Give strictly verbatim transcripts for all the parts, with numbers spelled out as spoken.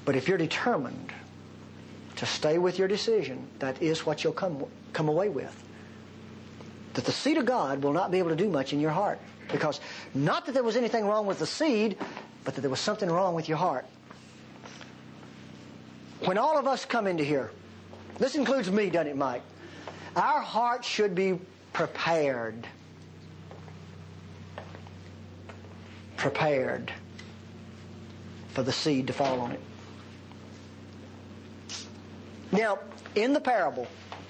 But if you're determined to stay with your decision, that is what you'll come come away with. That the seed of God will not be able to do much in your heart. Because not that there was anything wrong with the seed, but that there was something wrong with your heart. When all of us come into here, this includes me, doesn't it, Mike? Our heart should be prepared. Prepared for the seed to fall on it. Now, in the parable,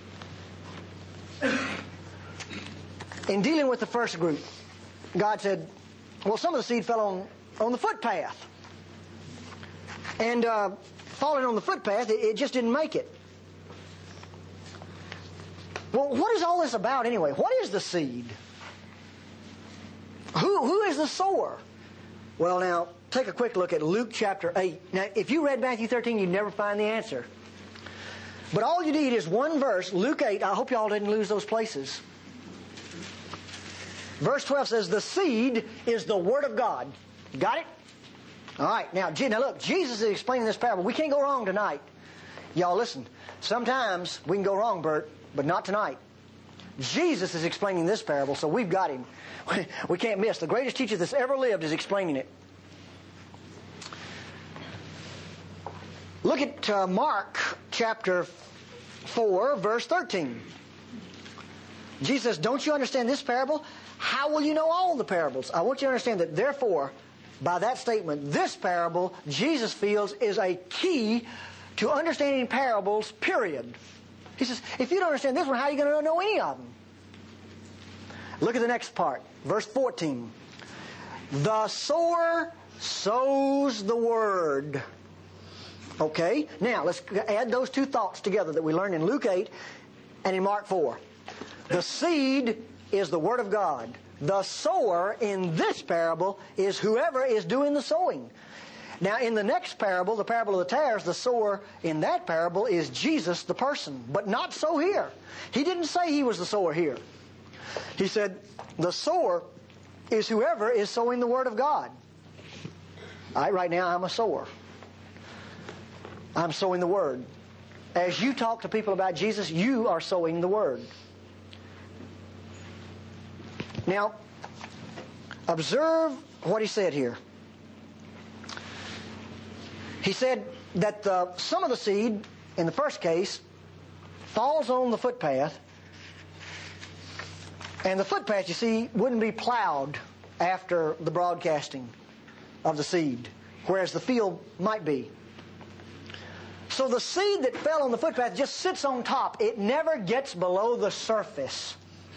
in dealing with the first group, God said, well, some of the seed fell on, on the footpath. And uh, falling on the footpath, it, it just didn't make it. Well, what is all this about anyway? What is the seed? Who, who is the sower? Well, now, take a quick look at Luke chapter eight. Now, if you read Matthew thirteen, you'd never find the answer. But all you need is one verse, Luke eight. I hope y'all didn't lose those places. Verse twelve says, the seed is the Word of God. Got it? All right. Now, now look, Jesus is explaining this parable. We can't go wrong tonight. Y'all listen. Sometimes we can go wrong, Bert, but not tonight. Jesus is explaining this parable, so we've got him. We can't miss. The greatest teacher that's ever lived is explaining it. Look at uh, Mark chapter four, verse thirteen. Jesus says, don't you understand this parable? How will you know all the parables? I want you to understand that, therefore, by that statement, this parable, Jesus feels, is a key to understanding parables, period. He says, if you don't understand this one, how are you going to know any of them? Look at the next part, verse fourteen. The sower sows the word. Okay, now let's add those two thoughts together that we learned in Luke eight and in Mark four. The seed is the Word of God. The sower in this parable is whoever is doing the sowing. Now in the next parable, the parable of the tares, the sower in that parable is Jesus the person. But not so here. He didn't say he was the sower here. He said the sower is whoever is sowing the Word of God. I, right now I'm a sower. I'm sowing the Word. As you talk to people about Jesus, you are sowing the Word. Now, observe what he said here. He said that the, some of the seed, in the first case, falls on the footpath. And the footpath, you see, wouldn't be plowed after the broadcasting of the seed, whereas the field might be. So the seed that fell on the footpath just sits on top. It never gets below the surface.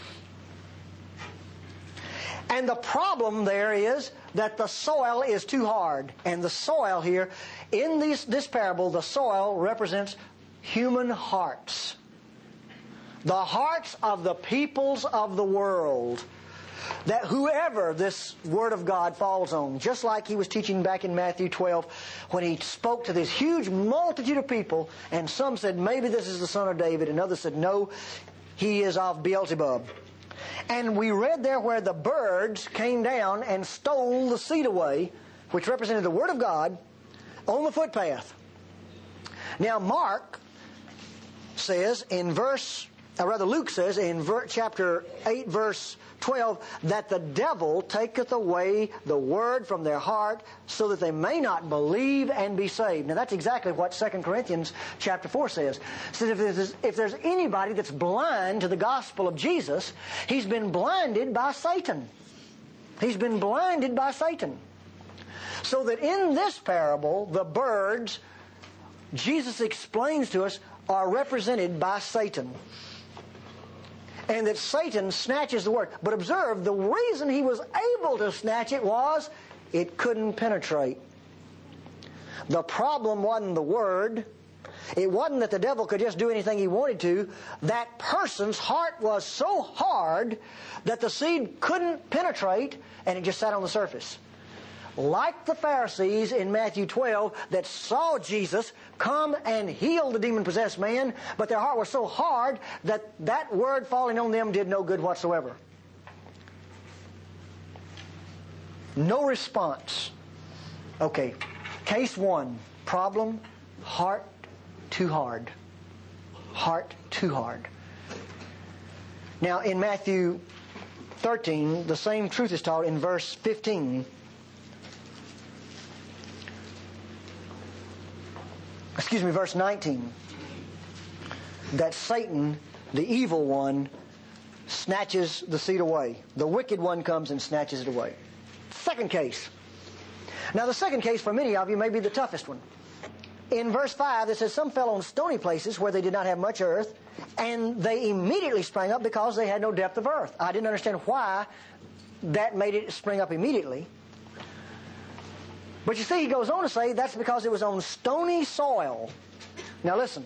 And the problem there is that the soil is too hard. And the soil here, in this, this parable, the soil represents human hearts. The hearts of the peoples of the world. That whoever this Word of God falls on, just like he was teaching back in Matthew twelve, when he spoke to this huge multitude of people, and some said, maybe this is the son of David, and others said, no, he is of Beelzebub. And we read there where the birds came down and stole the seed away, which represented the Word of God, on the footpath. Now Mark says in verse, or rather Luke says in ver- chapter eight, verse twelve, that the devil taketh away the Word from their heart so that they may not believe and be saved. Now that's exactly what Second Corinthians chapter four says. It says if there's, if there's anybody that's blind to the gospel of Jesus, he's been blinded by Satan. He's been blinded by Satan. So that in this parable, the birds, Jesus explains to us, are represented by Satan. And that Satan snatches the Word. But observe, the reason he was able to snatch it was it couldn't penetrate. The problem wasn't the Word. It wasn't that the devil could just do anything he wanted to. That person's heart was so hard that the seed couldn't penetrate, and it just sat on the surface. Like the Pharisees in Matthew twelve that saw Jesus come and heal the demon-possessed man, but their heart was so hard that that word falling on them did no good whatsoever. No response. Okay, case one. Problem, heart too hard. Heart too hard. Now in Matthew thirteen, the same truth is taught in verse fifteen. Excuse me, verse nineteen. That Satan, the evil one, snatches the seed away. The wicked one comes and snatches it away. Second case. Now the second case for many of you may be the toughest one. In verse five it says, some fell on stony places where they did not have much earth, and they immediately sprang up because they had no depth of earth. I didn't understand why that made it spring up immediately. But you see, he goes on to say that's because it was on stony soil. Now listen.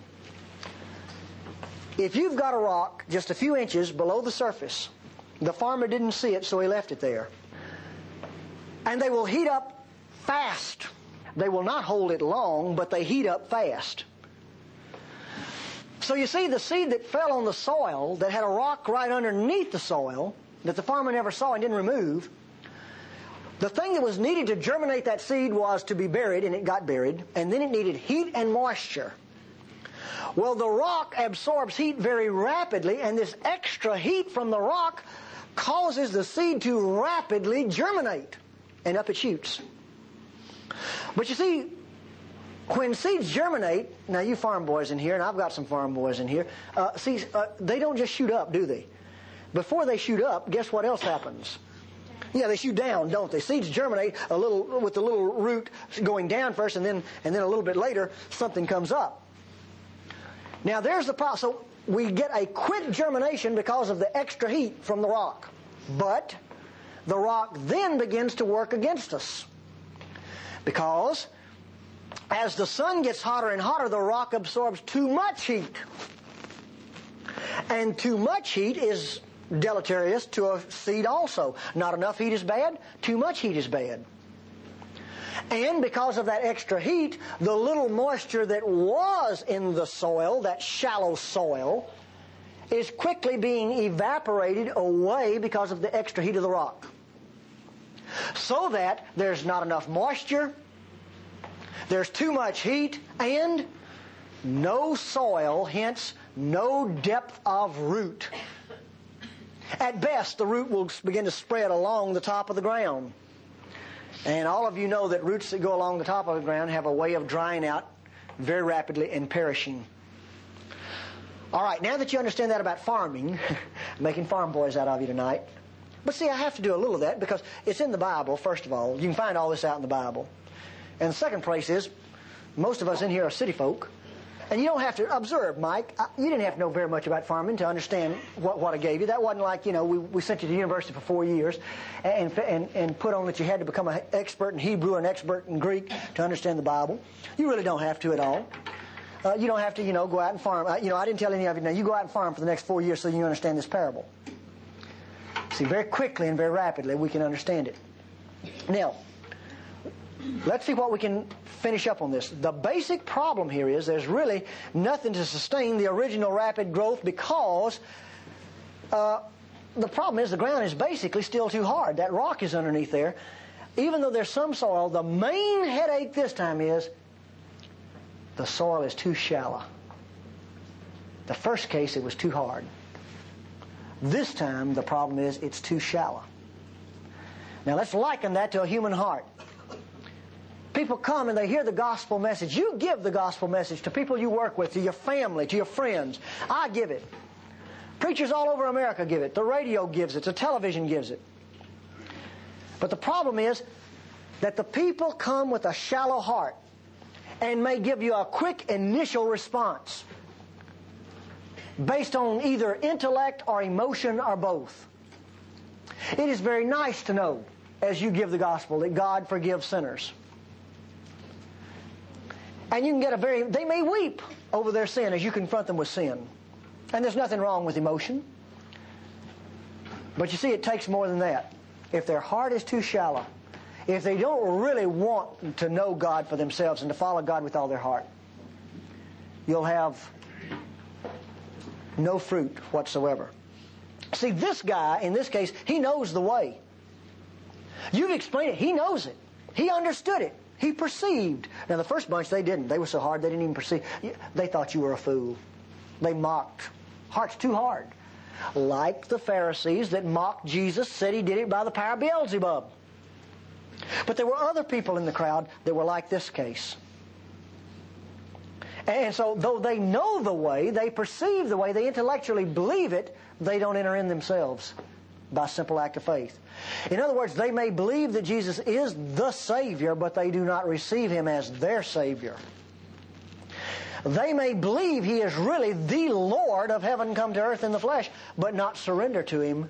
If you've got a rock just a few inches below the surface, the farmer didn't see it, so he left it there. And they will heat up fast. They will not hold it long, but they heat up fast. So you see, the seed that fell on the soil, that had a rock right underneath the soil, that the farmer never saw and didn't remove, the thing that was needed to germinate that seed was to be buried, and it got buried, and then it needed heat and moisture. Well, the rock absorbs heat very rapidly, and this extra heat from the rock causes the seed to rapidly germinate, and up it shoots. But you see, when seeds germinate, now you farm boys in here, and I've got some farm boys in here, uh, see, uh, they don't just shoot up, do they? Before they shoot up, guess what else happens? Yeah, they shoot down, don't they? Seeds germinate a little with the little root going down first, and then and then a little bit later, something comes up. Now there's the problem. So we get a quick germination because of the extra heat from the rock. But the rock then begins to work against us. Because as the sun gets hotter and hotter, the rock absorbs too much heat. And too much heat is deleterious to a seed also. Not enough heat is bad, too much heat is bad. And because of that extra heat, the little moisture that was in the soil, that shallow soil, is quickly being evaporated away because of the extra heat of the rock. So that there's not enough moisture, there's too much heat, and no soil, hence no depth of root. At best, the root will begin to spread along the top of the ground. And all of you know that roots that go along the top of the ground have a way of drying out very rapidly and perishing. All right, now that you understand that about farming, making farm boys out of you tonight. But see, I have to do a little of that because it's in the Bible, first of all. You can find all this out in the Bible. And the second place is, most of us in here are city folk. And you don't have to observe, Mike. You didn't have to know very much about farming to understand what, what I gave you. That wasn't like, you know, we, we sent you to university for four years and, and, and put on that you had to become an expert in Hebrew and expert in Greek to understand the Bible. You really don't have to at all. Uh, you don't have to, you know, go out and farm. Uh, you know, I didn't tell any of you, now you go out and farm for the next four years so you understand this parable. See, very quickly and very rapidly we can understand it. Now, let's see what we can finish up on this. The basic problem here is there's really nothing to sustain the original rapid growth because uh, the problem is the ground is basically still too hard. That rock is underneath there. Even though there's some soil, the main headache this time is the soil is too shallow. The first case, it was too hard. This time, the problem is it's too shallow. Now let's liken that to a human heart. People come and they hear the gospel message. You give the gospel message to people you work with, to your family, to your friends. I give it. Preachers all over America give it. The radio gives it. The television gives it. But the problem is that the people come with a shallow heart and may give you a quick initial response based on either intellect or emotion or both. It is very nice to know, as you give the gospel, that God forgives sinners. And you can get a very, they may weep over their sin as you confront them with sin. And there's nothing wrong with emotion. But you see, it takes more than that. If their heart is too shallow, if they don't really want to know God for themselves and to follow God with all their heart, you'll have no fruit whatsoever. See, this guy, in this case, he knows the way. You've explained it. He knows it. He understood it. He perceived. Now the first bunch, they didn't. They were so hard they didn't even perceive. They thought you were a fool. They mocked. Heart's too hard. Like the Pharisees that mocked Jesus, said he did it by the power of Beelzebub. But there were other people in the crowd that were like this case. And so though they know the way, they perceive the way, they intellectually believe it, they don't enter in themselves by simple act of faith. In other words, they may believe that Jesus is the Savior, but they do not receive Him as their Savior. They may believe He is really the Lord of heaven come to earth in the flesh, but not surrender to Him.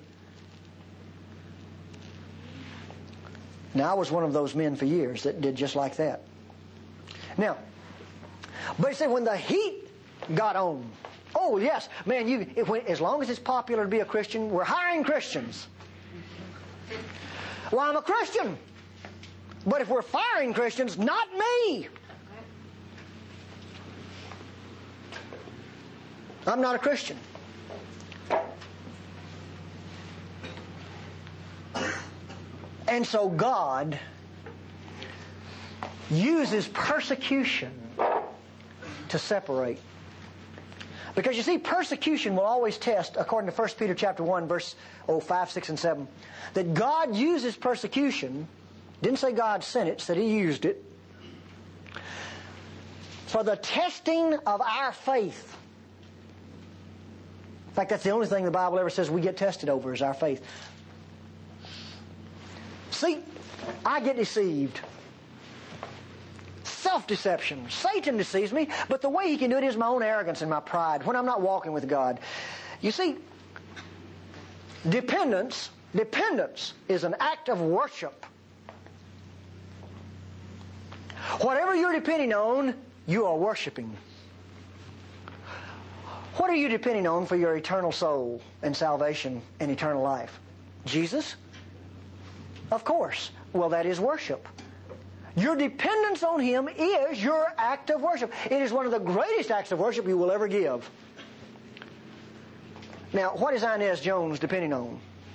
Now, I was one of those men for years that did just like that. Now, but you see, when the heat got on, oh yes, man, you if, when, as long as it's popular to be a Christian, we're hiring Christians. Well, I'm a Christian. But if we're firing Christians, not me. I'm not a Christian. And so God uses persecution to separate. Because you see, persecution will always test, according to First Peter chapter one, verse oh, five, six, and seven, that God uses persecution, didn't say God sent it, said He used it, for the testing of our faith. In fact, that's the only thing the Bible ever says we get tested over is our faith. See, I get deceived. Self-deception. Satan deceives me, but the way he can do it is my own arrogance and my pride when I'm not walking with God. You see, dependence, dependence is an act of worship. Whatever you're depending on, you are worshiping. What are you depending on for your eternal soul and salvation and eternal life? Jesus? Of course. Well, that is worship. Your dependence on Him is your act of worship. It is one of the greatest acts of worship you will ever give. Now, what is Inez Jones depending on?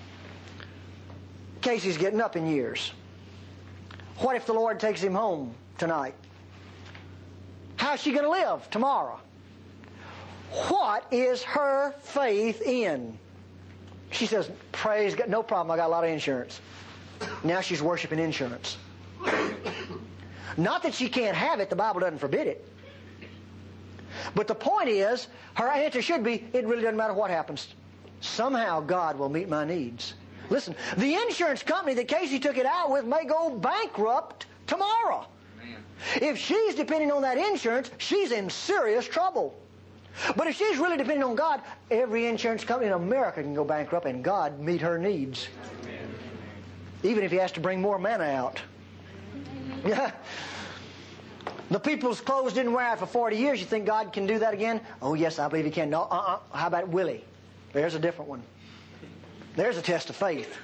Casey's getting up in years. What if the Lord takes him home tonight? How's she going to live tomorrow? What is her faith in? She says, praise God, no problem, I got a lot of insurance. Now she's worshiping insurance. Not that she can't have it, the Bible doesn't forbid it. But the point is, her answer should be, it really doesn't matter what happens. Somehow God will meet my needs. Listen, the insurance company that Casey took it out with may go bankrupt tomorrow. Man. If she's depending on that insurance, she's in serious trouble. But if she's really depending on God, every insurance company in America can go bankrupt and God meet her needs. Amen. Even if He has to bring more manna out. Yeah. The people's clothes didn't wear out for forty years. You think God can do that again? Oh, yes, I believe He can. No, uh-uh. How about Willie? There's a different one. There's a test of faith.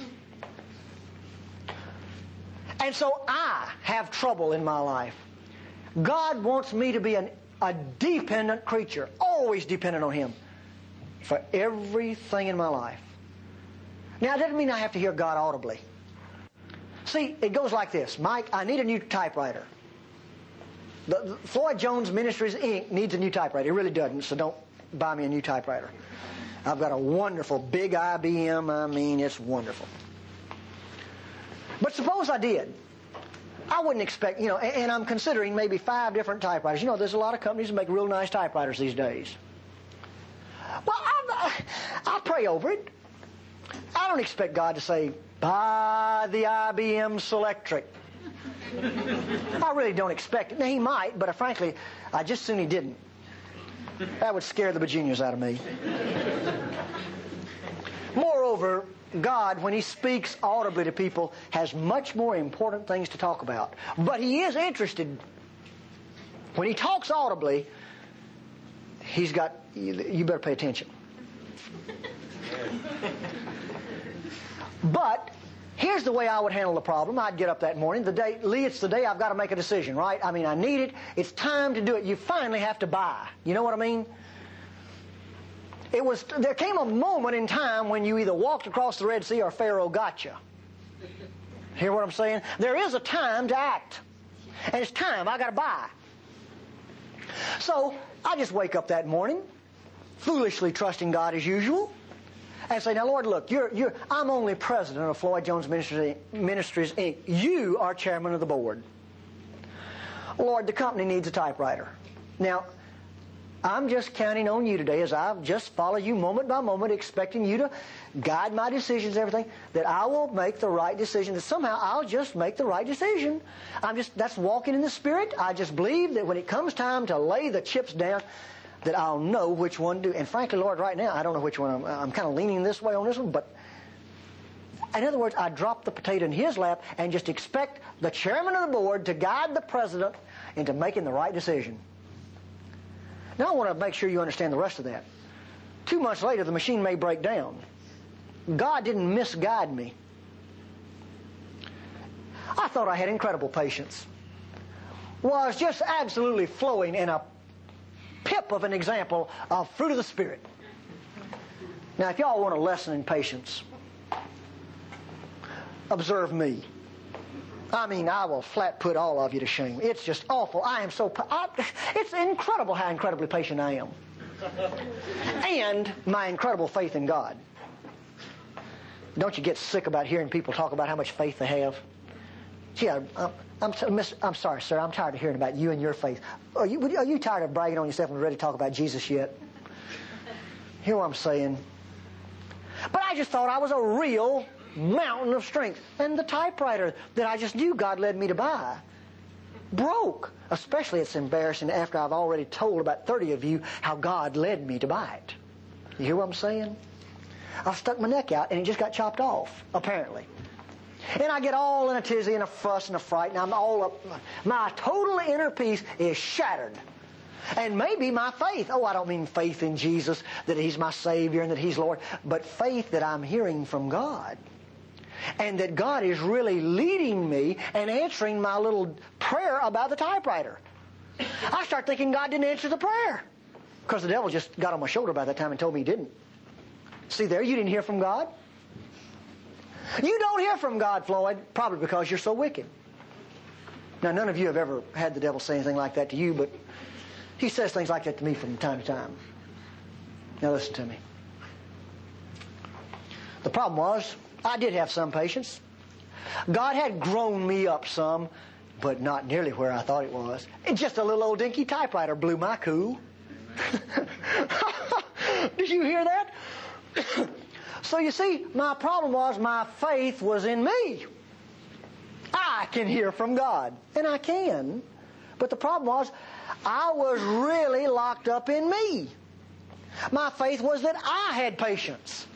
And so I have trouble in my life. God wants me to be an, a dependent creature, always dependent on Him for everything in my life. Now, it doesn't mean I have to hear God audibly. See, it goes like this. Mike, I need a new typewriter. The, the Floyd Jones Ministries, Incorporated needs a new typewriter. It really doesn't, so don't buy me a new typewriter. I've got a wonderful big I B M. I mean, it's wonderful. But suppose I did. I wouldn't expect, you know, and, and I'm considering maybe five different typewriters. You know, there's a lot of companies that make real nice typewriters these days. Well, I, I pray over it. I don't expect God to say, buy the I B M Selectric. I really don't expect it. Now, He might, but uh, frankly, I just soon He didn't. That would scare the bejuniors out of me. Moreover, God, when He speaks audibly to people, has much more important things to talk about. But He is interested. When He talks audibly, He's got, you better pay attention. But here's the way I would handle the problem. I'd get up that morning. The day, Lee, it's the day I've got to make a decision, right? I mean, I need it. It's time to do it. You finally have to buy. You know what I mean? It was. There came a moment in time when you either walked across the Red Sea or Pharaoh got you. Hear what I'm saying? There is a time to act. And it's time. I got to buy. So I just wake up that morning, foolishly trusting God as usual, and say, now, Lord, look, you're, you're, I'm only president of Floyd Jones Ministries, Ministries, Incorporated. You are chairman of the board. Lord, the company needs a typewriter. Now, I'm just counting on you today as I just follow you moment by moment, expecting you to guide my decisions and everything, that I will make the right decision, that somehow I'll just make the right decision. I'm just, that's walking in the Spirit. I just believe that when it comes time to lay the chips down, that I'll know which one to do. And frankly, Lord, right now, I don't know which one. I'm, I'm kind of leaning this way on this one, but in other words, I drop the potato in his lap and just expect the chairman of the board to guide the president into making the right decision. Now I want to make sure you understand the rest of that. Two months later, the machine may break down. God didn't misguide me. I thought I had incredible patience. Was just absolutely flowing in a pip of an example of fruit of the Spirit. Now, if y'all want a lesson in patience, observe me. I mean, I will flat put all of you to shame. It's just awful. I am so... I, it's incredible how incredibly patient I am. And my incredible faith in God. Don't you get sick about hearing people talk about how much faith they have? Gee, I, I'm, I'm, I'm sorry, sir. I'm tired of hearing about you and your faith. Are you, are you tired of bragging on yourself and ready to talk about Jesus yet? Hear what I'm saying? But I just thought I was a real mountain of strength. And the typewriter that I just knew God led me to buy broke. Especially it's embarrassing after I've already told about thirty of you how God led me to buy it. You hear what I'm saying? I stuck my neck out and it just got chopped off, apparently. And I get all in a tizzy and a fuss and a fright, and I'm all up. My total inner peace is shattered. And maybe my faith, oh, I don't mean faith in Jesus, that He's my Savior and that He's Lord, but faith that I'm hearing from God. And that God is really leading me and answering my little prayer about the typewriter. I start thinking God didn't answer the prayer. Because the devil just got on my shoulder by that time and told me He didn't. See there, you didn't hear from God? You don't hear from God, Floyd, probably because you're so wicked. Now, none of you have ever had the devil say anything like that to you, but he says things like that to me from time to time. Now, listen to me. The problem was, I did have some patience. God had grown me up some, but not nearly where I thought it was. And just a little old dinky typewriter blew my cool. Did you hear that? So you see, my problem was my faith was in me. I can hear from God, and I can. But the problem was, I was really locked up in me. My faith was that I had patience.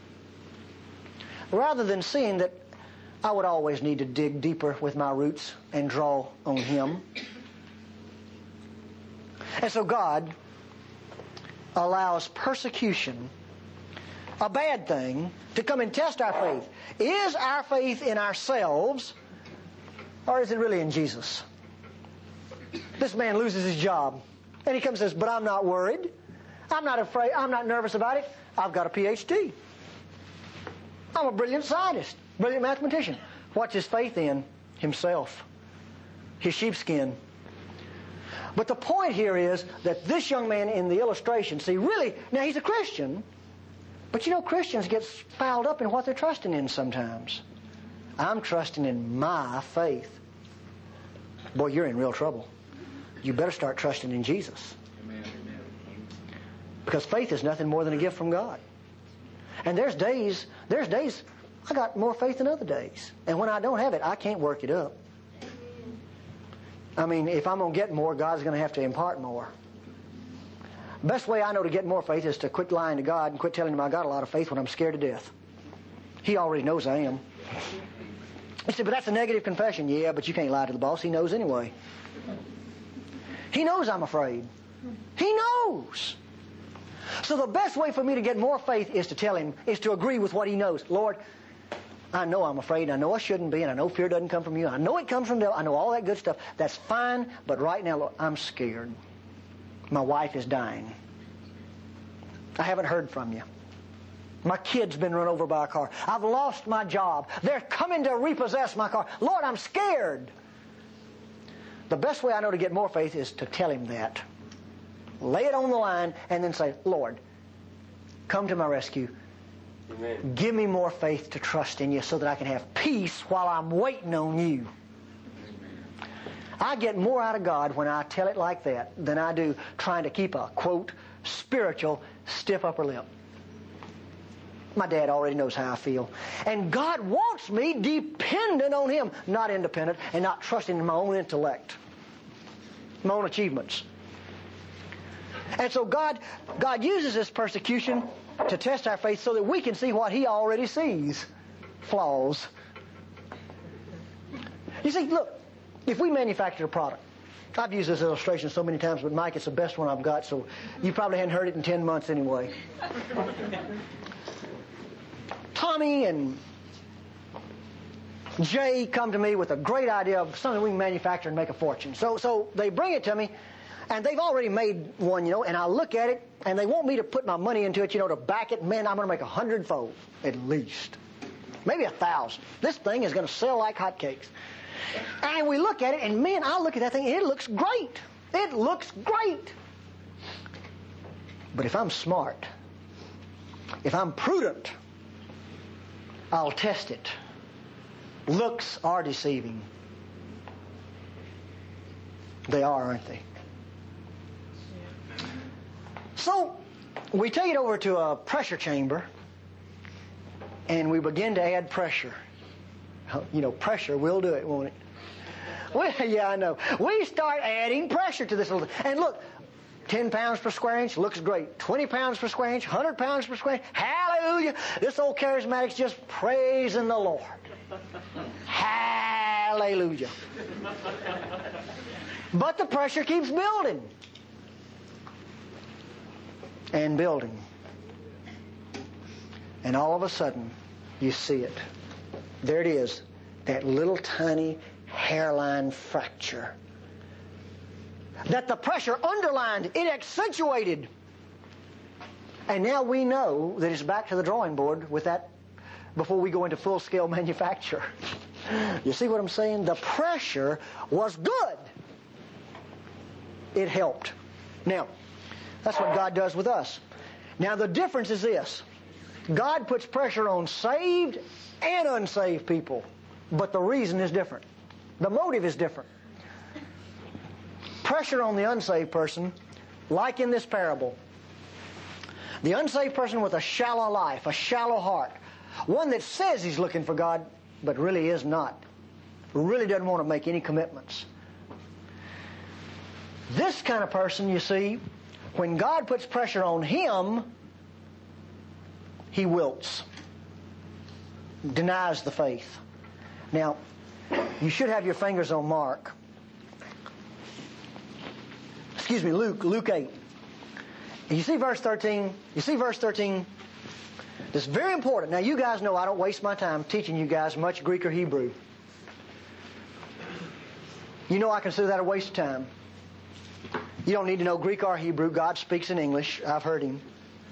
Rather than seeing that I would always need to dig deeper with my roots and draw on Him. And so God allows persecution, a bad thing, to come and test our faith. Is our faith in ourselves, or is it really in Jesus? This man loses his job, and he comes and says, but I'm not worried. I'm not afraid. I'm not nervous about it. I've got a P H D. I'm a brilliant scientist, brilliant mathematician. What's his faith in? Himself. His sheepskin. But the point here is that this young man in the illustration, see, really, now he's a Christian, but you know, Christians get fouled up in what they're trusting in sometimes. I'm trusting in my faith. Boy, you're in real trouble. You better start trusting in Jesus. Because faith is nothing more than a gift from God. And there's days, there's days I got more faith than other days. And when I don't have it, I can't work it up. I mean, if I'm going to get more, God's going to have to impart more. Best way I know to get more faith is to quit lying to God and quit telling Him I got a lot of faith when I'm scared to death. He already knows I am. He said, but that's a negative confession. Yeah, but you can't lie to the boss. He knows anyway. He knows I'm afraid. He knows. So the best way for me to get more faith is to tell Him, is to agree with what He knows. Lord, I know I'm afraid. I know I shouldn't be. And I know fear doesn't come from You. I know it comes from the devil. I know all that good stuff. That's fine. But right now, Lord, I'm scared. My wife is dying. I haven't heard from You. My kid's been run over by a car. I've lost my job. They're coming to repossess my car. Lord, I'm scared. The best way I know to get more faith is to tell Him that. Lay it on the line and then say, Lord, come to my rescue. Amen. Give me more faith to trust in You so that I can have peace while I'm waiting on You. I get more out of God when I tell it like that than I do trying to keep a, quote, spiritual stiff upper lip. My dad already knows how I feel. And God wants me dependent on Him, not independent, and not trusting in my own intellect, my own achievements. And so God, God uses this persecution to test our faith so that we can see what He already sees. Flaws. You see, look, if we manufacture a product, I've used this illustration so many times, but Mike, it's the best one I've got, so you probably hadn't heard it in ten months anyway. Tommy and Jay come to me with a great idea of something we can manufacture and make a fortune. So, so they bring it to me, and they've already made one, you know, and I look at it, and they want me to put my money into it, you know, to back it. Man, I'm going to make a hundredfold, at least. Maybe a thousand. This thing is going to sell like hotcakes. And we look at it, and man, I look at that thing, and it looks great. It looks great. But if I'm smart, if I'm prudent, I'll test it. Looks are deceiving. They are, aren't they? So, we take it over to a pressure chamber, and we begin to add pressure. You know, pressure will do it, won't it? Well, yeah, I know. We start adding pressure to this little thing. And look, ten pounds per square inch looks great. twenty pounds per square inch, one hundred pounds per square inch. Hallelujah. This old charismatic's just praising the Lord. Hallelujah. But the pressure keeps building. And building. And all of a sudden, you see it. There it is. That little tiny hairline fracture. That the pressure underlined, it accentuated. And now we know that it's back to the drawing board with that before we go into full-scale manufacture. You see what I'm saying? The pressure was good. It helped. Now, that's what God does with us. Now, the difference is this. God puts pressure on saved and unsaved people. But the reason is different. The motive is different. Pressure on the unsaved person, like in this parable. The unsaved person with a shallow life, a shallow heart. One that says he's looking for God, but really is not. Really doesn't want to make any commitments. This kind of person, you see, when God puts pressure on him, he wilts. Denies the faith. Now, you should have your fingers on Mark. Excuse me, Luke, Luke eight. You see verse thirteen? You see verse thirteen? This is very important. Now, you guys know I don't waste my time teaching you guys much Greek or Hebrew. You know I consider that a waste of time. You don't need to know Greek or Hebrew. God speaks in English. I've heard Him.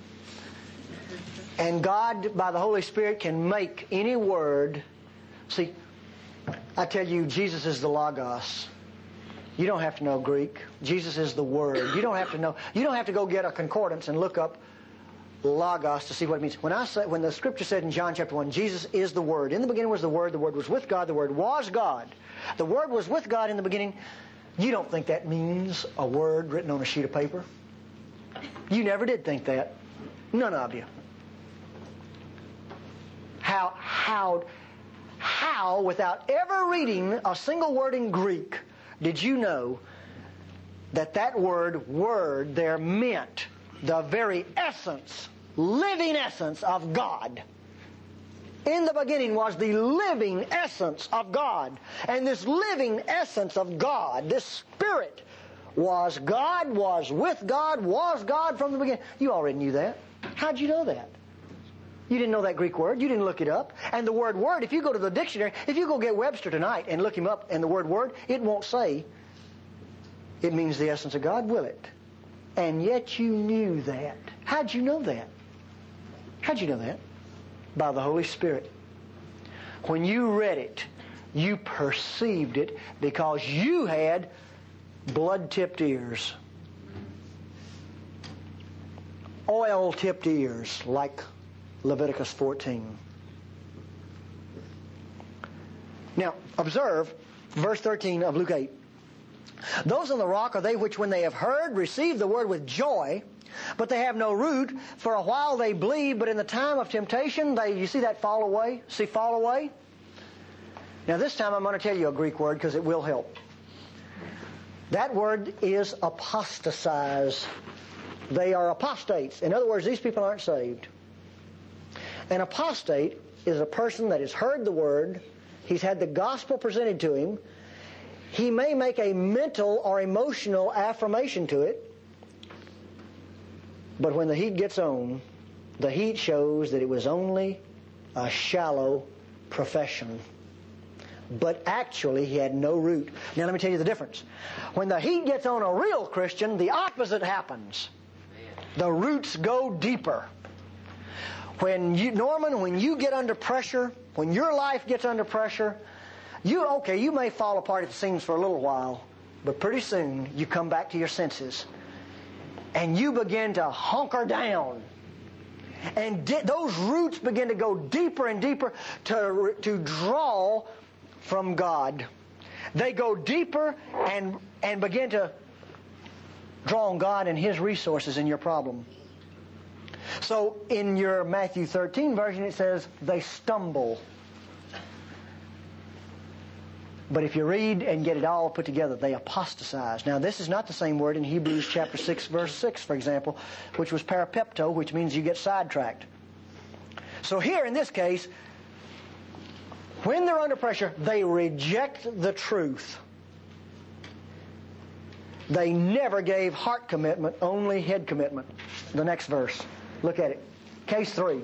And God, by the Holy Spirit, can make any word. See, I tell you, Jesus is the Logos. You don't have to know Greek. Jesus is the Word. You don't have to know. You don't have to go get a concordance and look up Logos to see what it means. When I say, when the Scripture said in John chapter one, Jesus is the Word. In the beginning was the Word. The Word was with God. The Word was God. The Word was with God in the beginning. You don't think that means a word written on a sheet of paper? You never did think that. None of you. How, how, how, without ever reading a single word in Greek, did you know that that word, word, there meant the very essence, living essence of God? In the beginning was the living essence of God. And this living essence of God, this Spirit, was God, was with God, was God from the beginning. You already knew that. How'd you know that? You didn't know that Greek word. You didn't look it up. And the word word, if you go to the dictionary, if you go get Webster tonight and look him up and the word word, it won't say it means the essence of God, will it? And yet you knew that. How'd you know that? How'd you know that? By the Holy Spirit. When you read it, You perceived it because you had blood-tipped ears. Oil-tipped ears, like Leviticus fourteen. Now, observe verse thirteen of Luke eight. Those on the rock are they which, when they have heard, receive the word with joy, but they have no root. For a while they believe, but in the time of temptation, they, you see that fall away? See fall away? Now this time I'm going to tell you a Greek word because it will help. That word is apostatize. They are apostates. In other words, these people aren't saved. An apostate is a person that has heard the word, he's had the gospel presented to him, he may make a mental or emotional affirmation to it, but when the heat gets on, the heat shows that it was only a shallow profession. But actually, he had no root. Now let me tell you the difference. When the heat gets on a real Christian, the opposite happens. The roots go deeper. When you, Norman, when you get under pressure, when your life gets under pressure, you, okay, you may fall apart at the seams for a little while, but pretty soon you come back to your senses. And you begin to hunker down. And di- those roots begin to go deeper and deeper to, to draw from God. They go deeper and, and begin to draw on God and His resources in your problem. So in your Matthew thirteen version it says, they stumble. But if you read and get it all put together, they apostatize. Now this is not the same word in Hebrews chapter six, verse six, for example, which was parapepto, which means you get sidetracked. So here in this case, when they're under pressure, they reject the truth. They never gave heart commitment, only head commitment. The next verse. Look at it. Case three.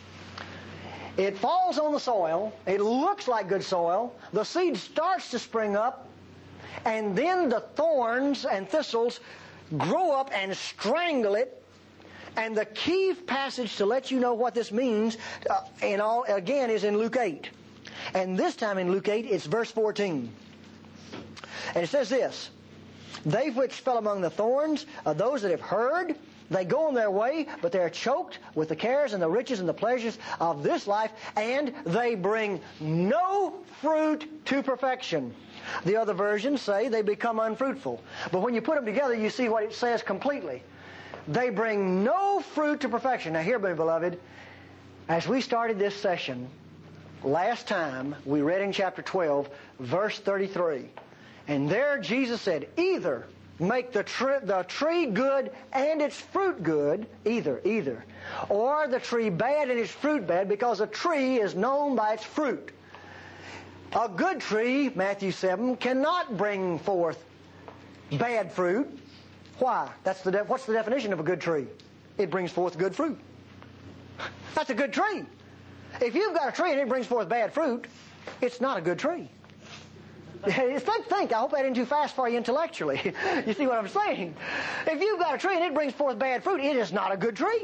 It falls on the soil. It looks like good soil. The seed starts to spring up. And then the thorns and thistles grow up and strangle it. And the key passage to let you know what this means, uh, in all, again, is in Luke eight. And this time in Luke eight, it's verse fourteen. And it says this, they which fell among the thorns are those that have heard. They go on their way, but they are choked with the cares and the riches and the pleasures of this life, and they bring no fruit to perfection. The other versions say they become unfruitful. But when you put them together, you see what it says completely. They bring no fruit to perfection. Now hear me, beloved, as we started this session, last time we read in chapter twelve, verse thirty-three. And there Jesus said, either make the, tree, the tree good and its fruit good, either, either. Or the tree bad and its fruit bad, because a tree is known by its fruit. A good tree, Matthew seven, cannot bring forth bad fruit. Why? That's the de- what's the definition of a good tree? It brings forth good fruit. That's a good tree. If you've got a tree and it brings forth bad fruit, it's not a good tree. Think, think. I hope that isn't too fast for you intellectually. You see what I'm saying? If you've got a tree and it brings forth bad fruit, it is not a good tree.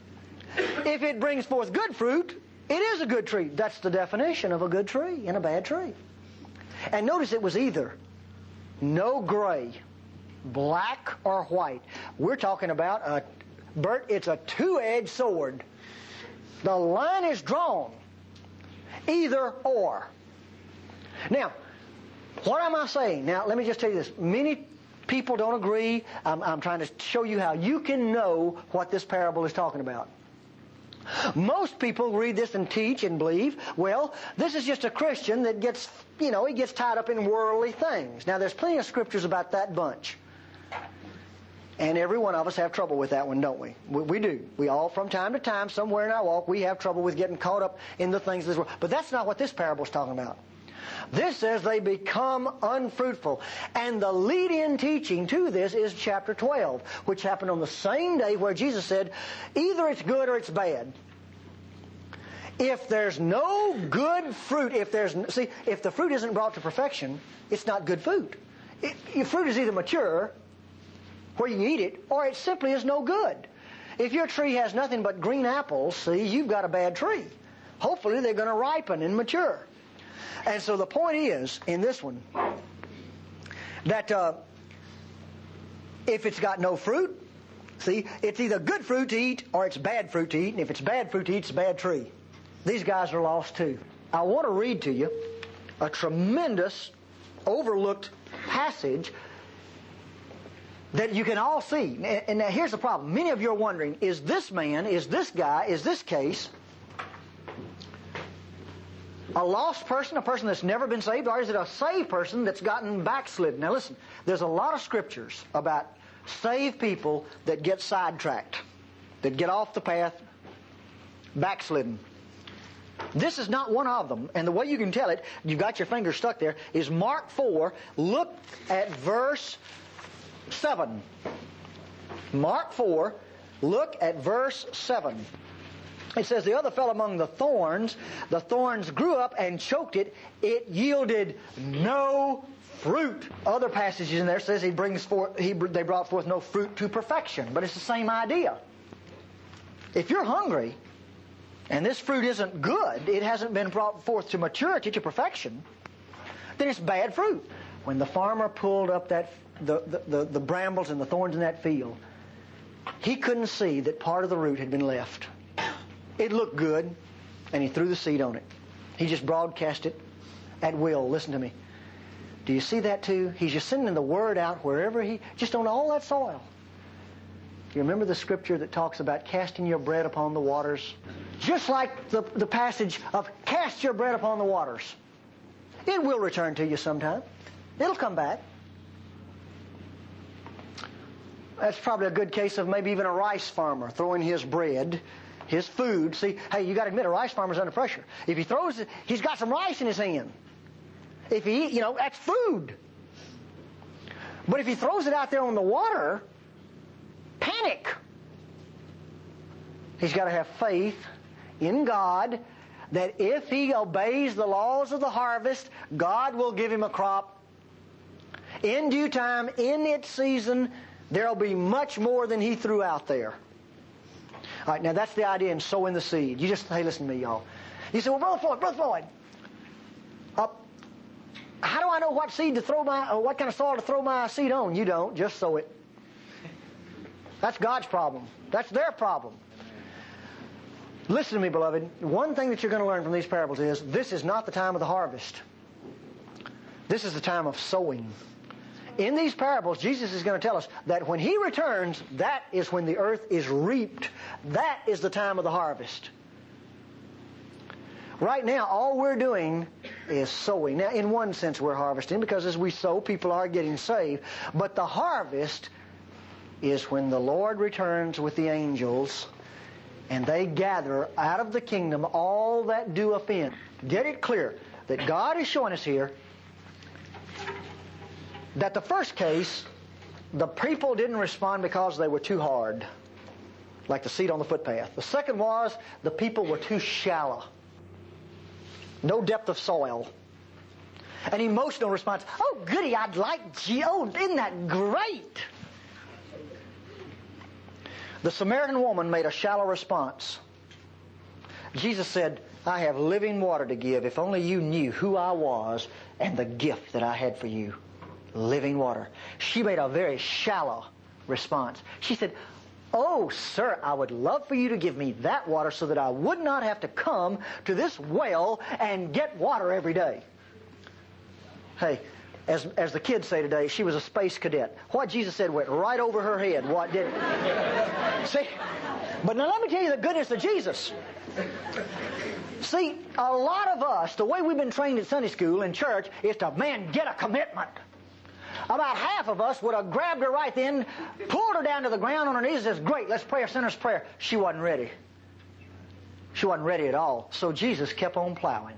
If it brings forth good fruit, it is a good tree. That's the definition of a good tree and a bad tree. And notice it was either no gray, black or white. We're talking about, a, Bert, it's a two-edged sword. The line is drawn. Either or. Now, what am I saying? Now, let me just tell you this. Many people don't agree. I'm, I'm trying to show you how you can know what this parable is talking about. Most people read this and teach and believe, well, this is just a Christian that gets, you know, he gets tied up in worldly things. Now, there's plenty of scriptures about that bunch. And every one of us have trouble with that one, don't we? we? We do. We all, from time to time, somewhere in our walk, we have trouble with getting caught up in the things of this world. But that's not what this parable is talking about. This says they become unfruitful. And the lead-in teaching to this is chapter twelve, which happened on the same day where Jesus said, either it's good or it's bad. If there's no good fruit, if there's, see, if the fruit isn't brought to perfection, it's not good fruit. It, your fruit is either mature, where you can eat it, or it simply is no good. If your tree has nothing but green apples, see, you've got a bad tree. Hopefully they're going to ripen and mature. And so the point is, in this one, that uh, if it's got no fruit, see, it's either good fruit to eat or it's bad fruit to eat. And if it's bad fruit to eat, it's a bad tree. These guys are lost too. I want to read to you a tremendous, overlooked passage that you can all see. And now here's the problem. Many of you are wondering, is this man, is this guy, is this case a lost person, a person that's never been saved, or is it a saved person that's gotten backslidden? Now listen, there's a lot of scriptures about saved people that get sidetracked, that get off the path, backslidden. This is not one of them. And the way you can tell it, you've got your finger stuck there, is Mark four. Look at verse seven. Mark four, look at verse seven. It says, the other fell among the thorns. The thorns grew up and choked it. It yielded no fruit. Other passages in there says he brings forth, he, they brought forth no fruit to perfection. But it's the same idea. If you're hungry, and this fruit isn't good, it hasn't been brought forth to maturity, to perfection, then it's bad fruit. When the farmer pulled up that the, the, the, the brambles and the thorns in that field, he couldn't see that part of the root had been left. It looked good, and he threw the seed on it. He just broadcast it at will. Listen to me. Do you see that too? He's just sending the word out wherever he, just on all that soil. Do you remember the scripture that talks about casting your bread upon the waters? Just like the, the passage of cast your bread upon the waters. It will return to you sometime. It'll come back. That's probably a good case of maybe even a rice farmer throwing his bread, his food. See, hey, you got to admit, a rice farmer's under pressure. If he throws it, he's got some rice in his hand. If he, you know, that's food. But if he throws it out there on the water, panic. He's got to have faith in God that if he obeys the laws of the harvest, God will give him a crop. In due time, in its season, there'll be much more than he threw out there. All right, now that's the idea in sowing the seed. You just, hey, listen to me, y'all. You say, well, Brother Floyd, Brother Floyd, uh, how do I know what seed to throw my, or what kind of soil to throw my seed on? You don't. Just sow it. That's God's problem. That's their problem. Listen to me, beloved. One thing that you're going to learn from these parables is this is not the time of the harvest. This is the time of sowing. In these parables, Jesus is going to tell us that when He returns, that is when the earth is reaped. That is the time of the harvest. Right now, all we're doing is sowing. Now, in one sense, we're harvesting because as we sow, people are getting saved. But the harvest is when the Lord returns with the angels and they gather out of the kingdom all that do offend. Get it clear that God is showing us here that the first case, the people didn't respond because they were too hard, like the seed on the footpath. The second was the people were too shallow. No depth of soil. An emotional response. Oh, goody, I'd like you. Oh, isn't that great? The Samaritan woman made a shallow response. Jesus said, I have living water to give. If only you knew who I was and the gift that I had for you. Living water. She made a very shallow response. She said, oh, sir, I would love for you to give me that water so that I would not have to come to this well and get water every day. Hey, as as the kids say today, she was a space cadet. What Jesus said went right over her head. What did it? See? But now let me tell you the goodness of Jesus. See, a lot of us, the way we've been trained at Sunday school and church is to, man, get a commitment. About half of us would have grabbed her right then, pulled her down to the ground on her knees and says, great, let's pray a sinner's prayer. She wasn't ready. She wasn't ready at all. So Jesus kept on plowing.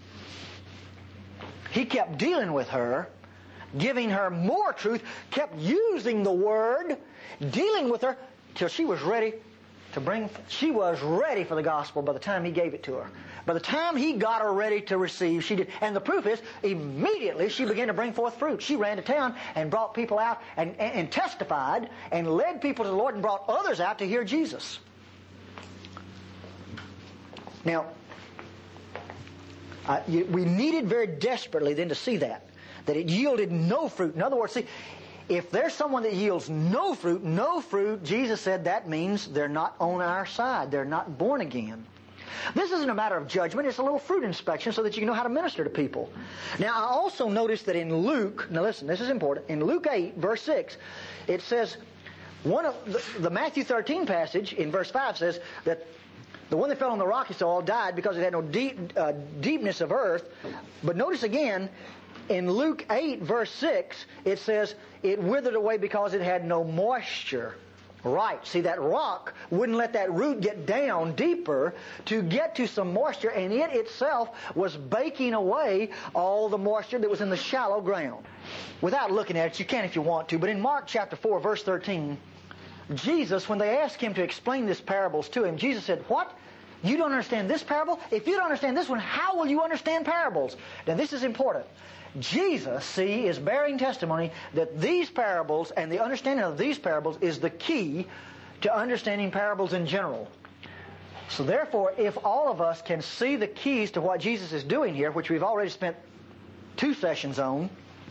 He kept dealing with her, giving her more truth, kept using the Word, dealing with her till she was ready to bring, she was ready for the gospel by the time He gave it to her. By the time He got her ready to receive, she did. And the proof is, immediately she began to bring forth fruit. She ran to town and brought people out and, and, and testified and led people to the Lord and brought others out to hear Jesus. Now, Uh, you, we needed very desperately then to see that, that it yielded no fruit. In other words, see, if there's someone that yields no fruit, no fruit, Jesus said that means they're not on our side. They're not born again. This isn't a matter of judgment. It's a little fruit inspection so that you can know how to minister to people. Now, I also noticed that in Luke, now listen, this is important. In Luke eight, verse six, it says, one of the, the Matthew thirteen passage in verse five says that the one that fell on the rocky soil died because it had no deep, uh, deepness of earth. But notice again, in Luke eight, verse six, it says it withered away because it had no moisture. Right. See, that rock wouldn't let that root get down deeper to get to some moisture, and it itself was baking away all the moisture that was in the shallow ground. Without looking at it, you can if you want to, but in Mark chapter four, verse thirteen, Jesus, when they asked him to explain these parables to him, Jesus said, "What? You don't understand this parable? If you don't understand this one, how will you understand parables?" Now, this is important. Jesus, see, is bearing testimony that these parables and the understanding of these parables is the key to understanding parables in general. So therefore, if all of us can see the keys to what Jesus is doing here, which we've already spent two sessions on,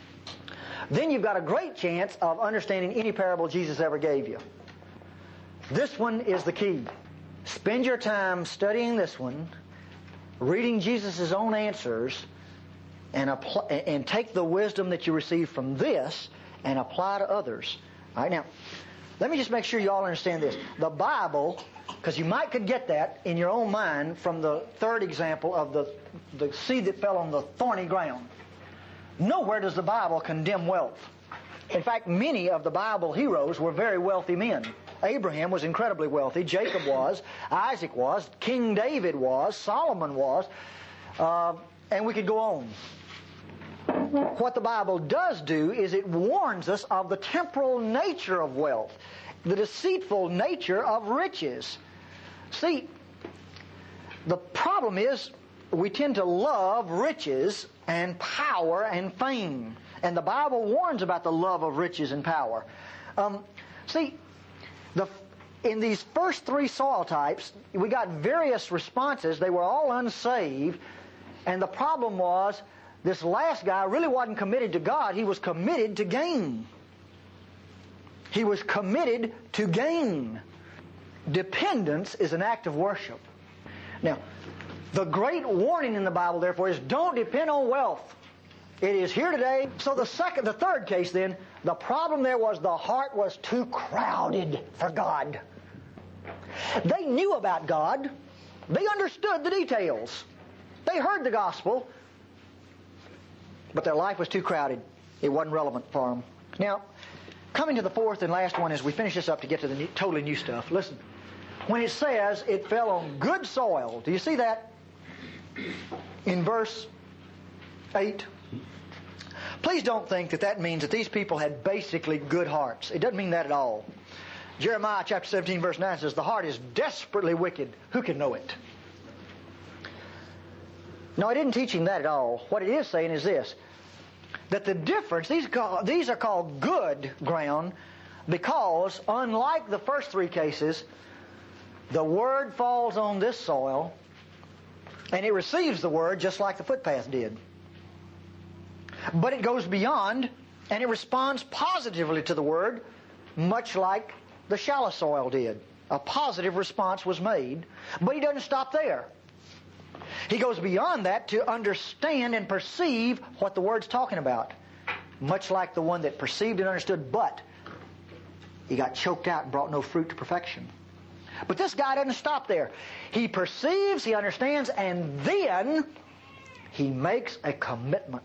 then you've got a great chance of understanding any parable Jesus ever gave you. This one is the key. Spend your time studying this one, reading Jesus' own answers, and apply, and take the wisdom that you receive from this and apply to others. All right, now, let me just make sure you all understand this. The Bible, because you might could get that in your own mind from the third example of the, the seed that fell on the thorny ground. Nowhere does the Bible condemn wealth. In fact, many of the Bible heroes were very wealthy men. Abraham was incredibly wealthy. Jacob was. Isaac was. King David was. Solomon was. Uh, and we could go on. What the Bible does do is it warns us of the temporal nature of wealth, the deceitful nature of riches. See, the problem is we tend to love riches and power and fame. And the Bible warns about the love of riches and power. Um, see, the, in these first three soil types, we got various responses. They were all unsaved. And the problem was, this last guy really wasn't committed to God. He was committed to gain. He was committed to gain. Dependence is an act of worship. Now, the great warning in the Bible, therefore, is don't depend on wealth. It is here today. So the second, the third case then, the problem there was the heart was too crowded for God. They knew about God. They understood the details. They heard the gospel. But their life was too crowded. It wasn't relevant for them. Now, coming to the fourth and last one as we finish this up to get to the new, totally new stuff. Listen, when it says it fell on good soil, do you see that? In verse eight. Please don't think that that means that these people had basically good hearts. It doesn't mean that at all. Jeremiah chapter seventeen verse nine says, the heart is desperately wicked. Who can know it? No, I didn't teach him that at all. What it is saying is this, that the difference, these, call, these are called good ground because, unlike the first three cases, the Word falls on this soil and it receives the Word just like the footpath did. But it goes beyond and it responds positively to the Word, much like the shallow soil did. A positive response was made, but he doesn't stop there. He goes beyond that to understand and perceive what the Word's talking about. Much like the one that perceived and understood, but he got choked out and brought no fruit to perfection. But this guy doesn't stop there. He perceives, he understands, and then he makes a commitment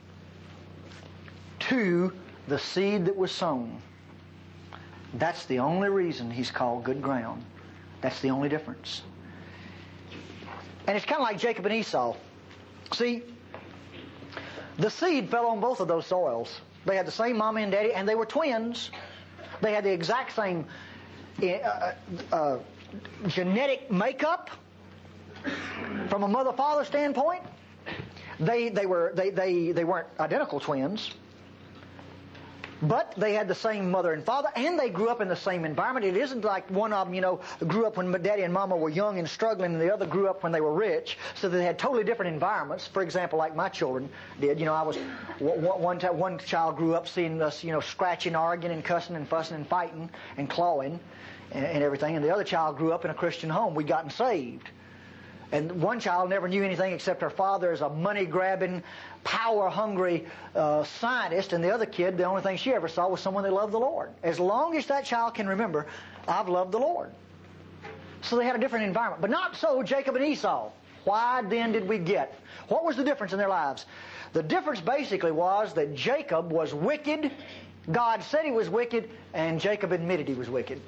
to the seed that was sown. That's the only reason he's called good ground. That's the only difference. And it's kind of like Jacob and Esau. See, the seed fell on both of those soils. They had the same mommy and daddy, and they were twins. They had the exact same uh, uh, genetic makeup from a mother-father standpoint. They they were they, they they weren't identical twins. But they had the same mother and father, and they grew up in the same environment. It isn't like one of them, you know, grew up when Daddy and Mama were young and struggling, and the other grew up when they were rich. So they had totally different environments. For example, like my children did. You know, I was one time, one child grew up seeing us, you know, scratching, arguing, and cussing, and fussing, and fighting, and clawing, and, and everything. And the other child grew up in a Christian home. We'd gotten saved. And one child never knew anything except her father is a money-grabbing, power-hungry uh, scientist, and the other kid, the only thing she ever saw was someone that loved the Lord. As long as that child can remember, I've loved the Lord. So they had a different environment. But not so Jacob and Esau. Why then did we get? What was the difference in their lives? The difference basically was that Jacob was wicked. God said he was wicked, and Jacob admitted he was wicked.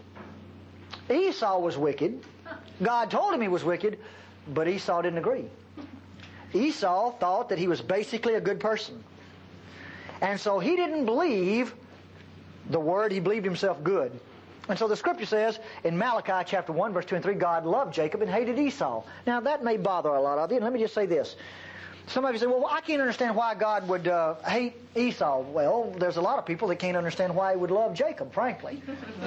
Esau was wicked. God told him he was wicked, but Esau didn't agree. Esau thought that he was basically a good person. And so he didn't believe the word, he believed himself good. And so the scripture says in Malachi chapter one, verse two and three, God loved Jacob and hated Esau. Now that may bother a lot of you, and let me just say this. Some of you say, well, I can't understand why God would uh, hate Esau. Well, there's a lot of people that can't understand why he would love Jacob, frankly.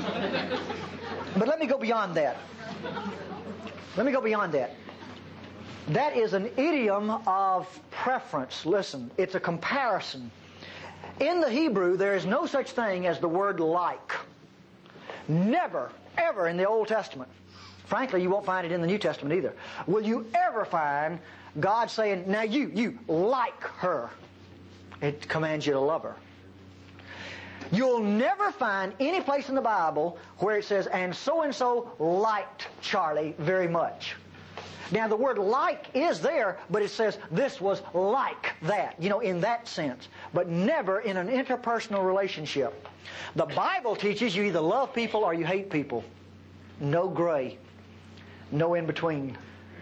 But let me go beyond that. Let me go beyond that. That is an idiom of preference. Listen, it's a comparison. In the Hebrew, there is no such thing as the word like. Never, ever in the Old Testament. Frankly, you won't find it in the New Testament either. Will you ever find God saying, now you, you, like her? It commands you to love her. You'll never find any place in the Bible where it says, and so-and-so liked Charlie very much. Now, the word like is there, but it says this was like that, you know, in that sense. But never in an interpersonal relationship. The Bible teaches you either love people or you hate people. No gray. No in between.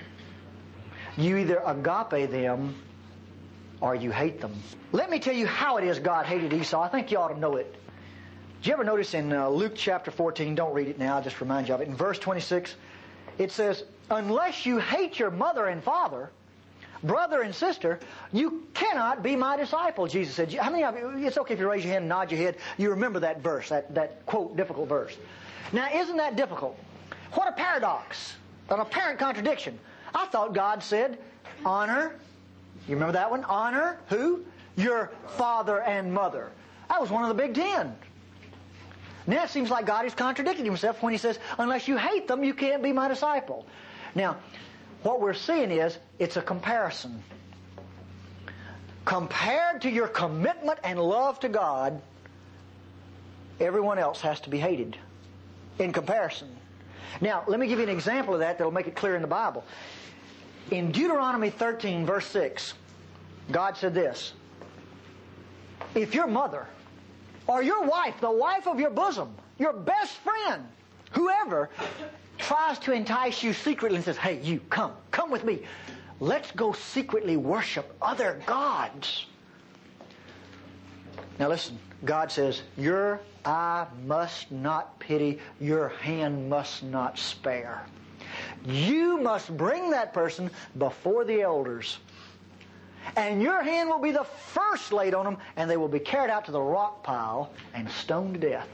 You either agape them or you hate them. Let me tell you how it is God hated Esau. I think you ought to know it. Did you ever notice in uh, Luke chapter fourteen, don't read it now, I'll just remind you of it, in verse twenty-six, it says, unless you hate your mother and father, brother and sister, you cannot be my disciple, Jesus said. How many of you, it's okay if you raise your hand and nod your head, you remember that verse, that, that quote, difficult verse. Now, isn't that difficult? What a paradox, an apparent contradiction. I thought God said, honor, you remember that one? Honor who? Your father and mother. That was one of the big ten. Now it seems like God is contradicting himself when he says, unless you hate them, you can't be my disciple. Now, what we're seeing is, it's a comparison. Compared to your commitment and love to God, everyone else has to be hated. In comparison. Now, let me give you an example of that that'll make it clear in the Bible. In Deuteronomy thirteen, verse six, God said this, if your mother or your wife, the wife of your bosom, your best friend, whoever tries to entice you secretly and says, hey, you, come, come with me. Let's go secretly worship other gods. Now listen, God says, your eye must not pity, your hand must not spare. You must bring that person before the elders. And your hand will be the first laid on them, and they will be carried out to the rock pile and stoned to death.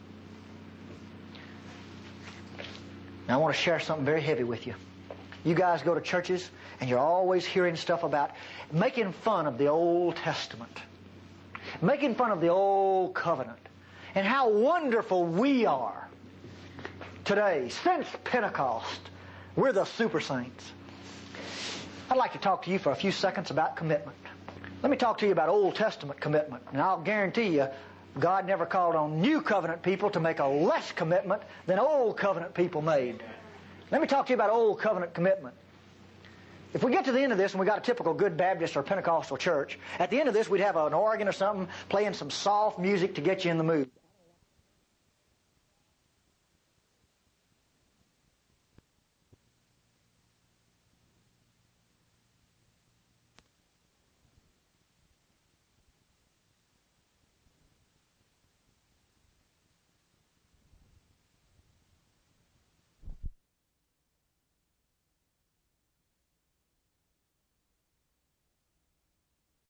Now I want to share something very heavy with you. You guys go to churches, and you're always hearing stuff about making fun of the Old Testament. Making fun of the Old Covenant. And how wonderful we are today, since Pentecost. We're the super saints. I'd like to talk to you for a few seconds about commitment. Let me talk to you about Old Testament commitment. And I'll guarantee you, God never called on New Covenant people to make a less commitment than Old Covenant people made. Let me talk to you about Old Covenant commitment. If we get to the end of this and we got a typical good Baptist or Pentecostal church, at the end of this we'd have an organ or something playing some soft music to get you in the mood.